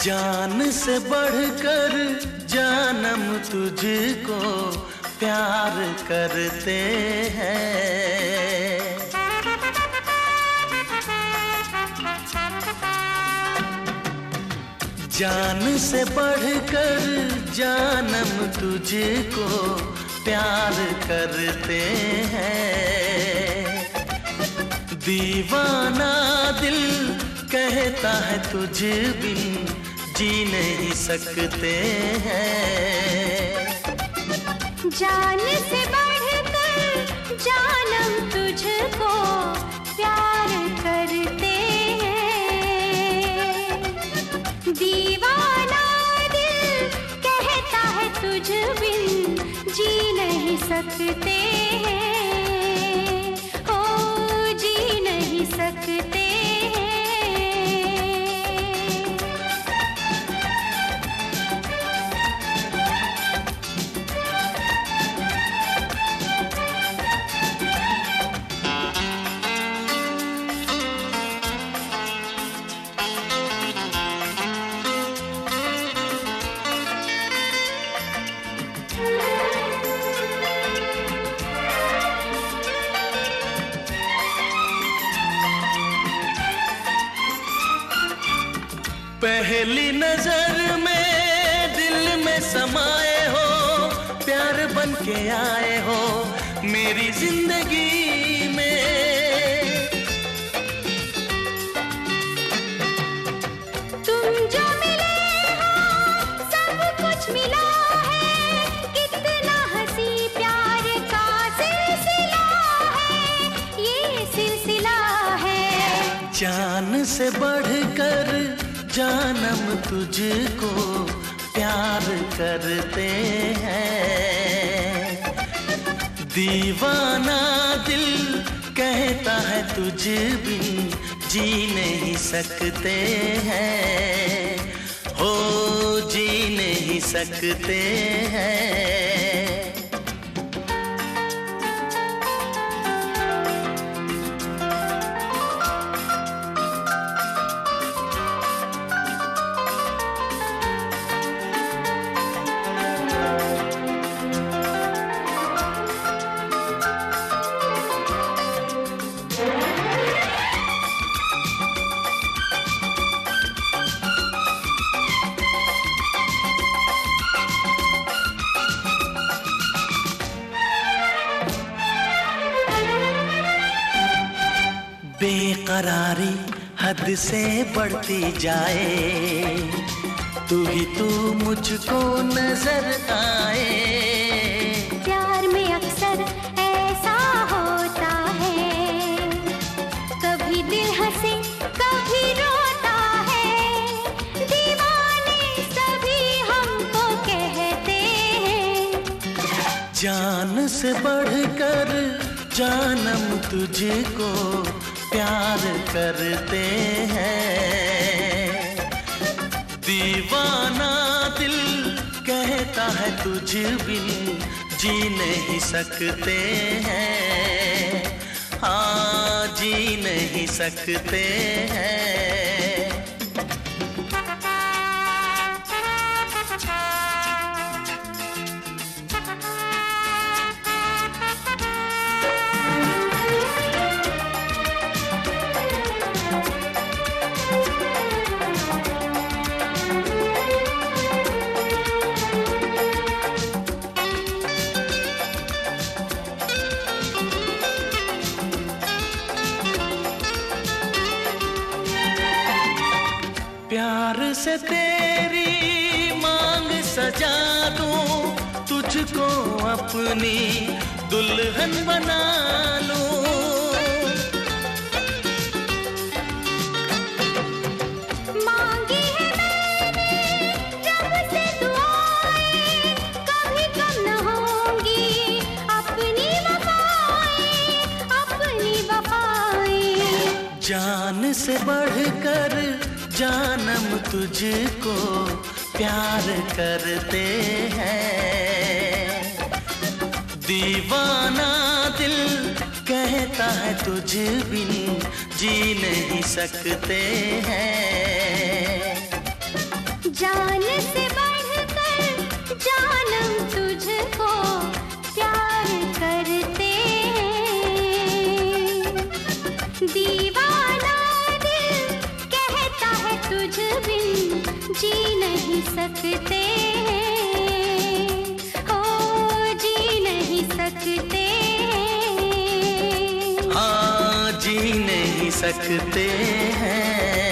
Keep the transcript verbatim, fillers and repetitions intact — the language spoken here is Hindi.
जान से बढ़कर जानम तुझको प्यार करते हैं। जान से बढ़कर जानम तुझको प्यार करते हैं। दीवाना दिल कहता है तुझ बिन जी नहीं सकते हैं। जान से बढ़कर जानम तुझको प्यार करते हैं। दीवाना दिल कहता है तुझ बिन जी नहीं सकते हैं। ओ जी नहीं सकते। पहली नजर में दिल में समाए हो, प्यार बन के आए हो मेरी जिंदगी में। तुम जो मिले हो सब कुछ मिला है, कितना हंसी प्यार का सिलसिला है, ये सिलसिला है। जान से बढ़कर जानम तुझको प्यार करते हैं। दीवाना दिल कहता है तुझ बिन जी नहीं सकते हैं। हो जी नहीं सकते हैं। बेकरारी हद से बढ़ती जाए, तू ही तू मुझको नजर आए। प्यार में अक्सर ऐसा होता है, कभी दिल हंसे कभी रोता है। दीवाने सभी हमको कहते हैं। जान से बढ़कर जानम तुझको प्यार करते हैं। दीवाना दिल कहता है तुझ बिन जी नहीं सकते हैं। हाँ जी नहीं सकते हैं। प्यार से तेरी मांग सजा दूं, तुझको अपनी दुल्हन बना लूं। मांगी है मैंने रब से दुआएं, कभी कम न होंगी अपनी वफाएं, अपनी वफाएं। जान से बढ़कर जानम तुझको प्यार करते हैं। दीवाना दिल कहता है तुझ बिन जी नहीं सकते हैं। जान से बढ़कर जानम तुझको प्यार करते हैं। दीवाना दिल कहता है तुझ बिन जी नहीं सकते हैं, ओ जी नहीं सकते। हाँ जी नहीं सकते हैं।